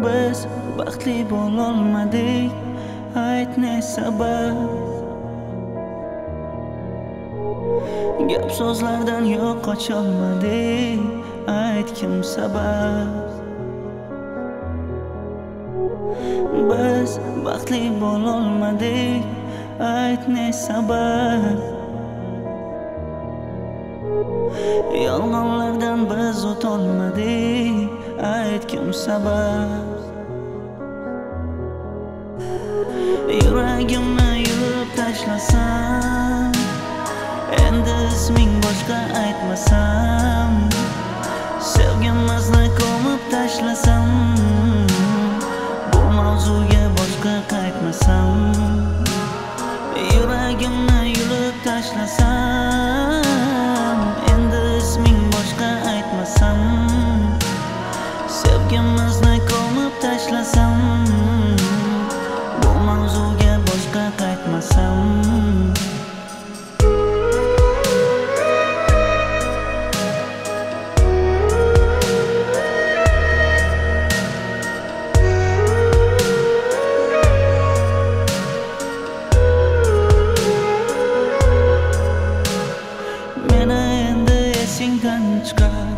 Biz baxtli bo'lolmadik, ayt ne sabab? Gap so'zlardan yo'q qocholmadik, ayt kim sabab? Biz baxtli bo'lolmadik, ayt ne sabab? Yolg'onlardan biz o'tolmadik, ayt kim sabab? Yuragimni yulib tashlasam, endi isming boshqa aytmasam, sevgimizni ko'mib tashlasam, bu mavzuga boshqa qaytmasam. Yuragimni yulib tashlasam, endi isming boshqa aytmasam, sevgimizni ko'mib tashlasam, bu mavzuga boshqa qaytmasam. Esingdan chiqar,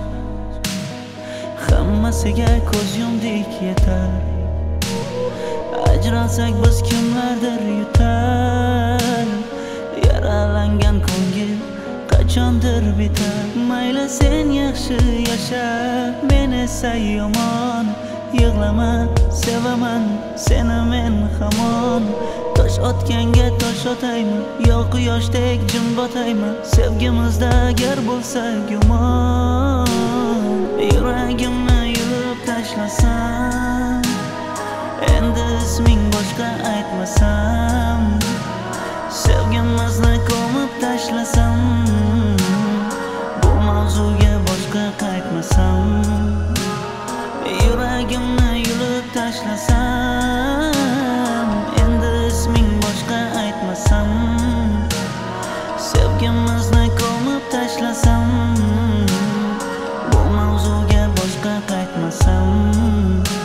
hammasiga ko'z yumdik yetar. Ajralsak biz kimlardir yutar, yaralangan ko'ngil qachondir bitar. Mayli sen yaxshi yasha, men esa yomon. Yig'lama, sevaman seni men hamon. Tosh otganga tosh otaymi, yo quyoshdek jim botaymi? Sevgimizda agar bo'lsa gumon, yuragimni yulib tashlasam, endi isming boshqa aytmasam, sevgimizni ko'mib tashlasam, bu mavzuga boshqa qaytmasam. Yuragimni yulib tashlasam, endi isming boshqa aytmasam, sevgimizni ko'mib tashlasam, bu mavzuga boshqa qaytmasam.